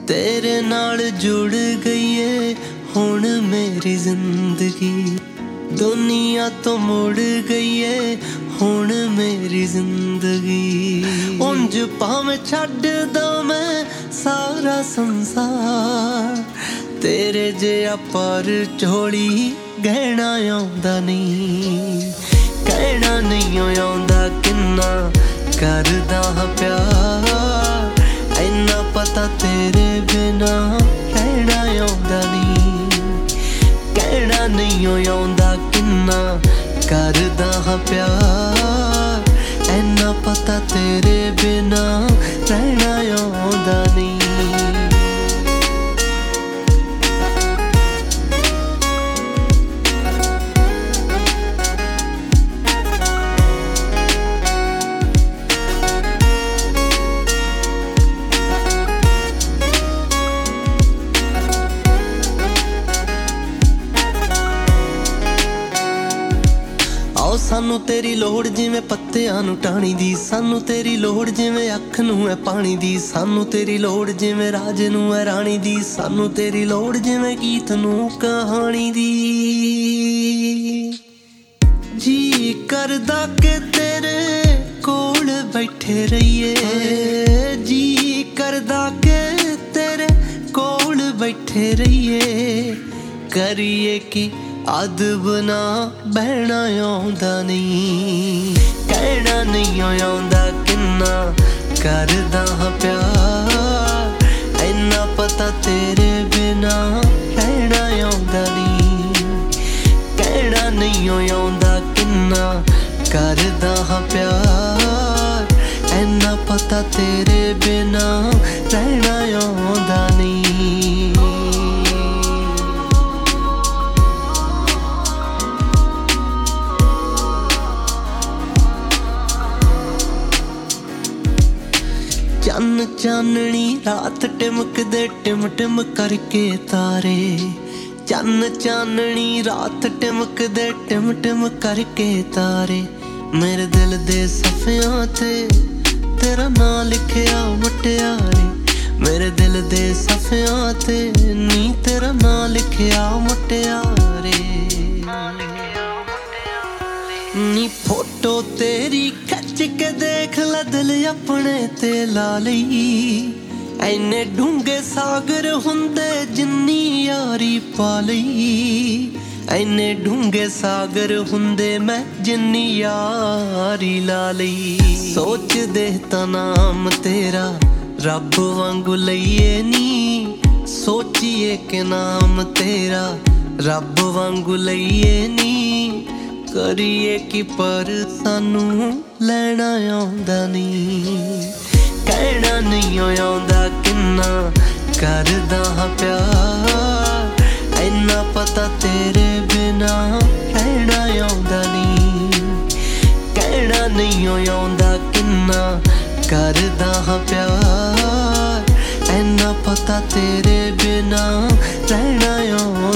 तेरे नाल जुड़ गई है हुण मेरी जिंदगी, दुनिया तो मुड़ गई है हुण मेरी जिंदगी। उंज भावें छड्ड दा मैं सारा संसार, तेरे जिहा पर झोली गहना आउंदा नहीं, कहना नहीं आउंदा किन्ना करदा हां प्यार, इन्ना पता तेरे बिना रहना आउंदा नहीं, कहना नहीं आउंदा किन्ना करदा हां प्यार, इन्ना पता तेरे बिना रहना आउंदा नहीं। सानू तेरी लोड़ जिवें पत्तियां नूं टाणी दी, सानू तेरी लोड़ जिवें अख नूं है पानी दी, सानू तेरी लोड़ जिवें राज नूं है राणी दी, सानू तेरी लोड़ जिवें गीत नूं कहानी दी। जी करदा के तेरे कोल बैठे रहिए, जी करदा के तेरे कोल बैठे रहिए, करिए कि अदब ना बहना आउंदा नहीं, कहना नहीं आउंदा किन्ना करदा हां प्यार, इन्ना पता तेरे बिना रहना आउंदा नहीं, कहना नहीं आउंदा किन्ना करदा हां प्यार, इन्ना पता तेरे बिना रहना आउंदा नहीं। चन्न चाननी रात टिमकदे टिम टिम करके तारे, चन्न चाननी रात टिमकदे टिम टिम करके तारे, मेरे दिल दे सफियां ते तेरा नां लिखिया मुटियारे, मेरे दिल दे सफियां ते नी तेरा नां लिखिया मुटियारे, नी फोटो तेरी खच के देख ला दिल अपने ते ला लई, ऐने ढूंगे सागर हुंदे जिन्नी यारी पा लई, ऐने ढूंगे सागर हुंदे मैं जिन्नी यारी ला लई। सोच दे ता नाम तेरा रब वांगू लईए नी, सोचिए के नाम तेरा रब वांगू लईए नी, करिए कि पर सानू लैना आउंदा नहीं, कहना नहीं आउंदा किन्ना करदा हां प्यार, इन्ना पता तेरे बिना रहना आउंदा नहीं, कहना नहीं आउंदा किन्ना करदा हां प्यार, इन्ना पता तेरे बिना रहना आउंदा।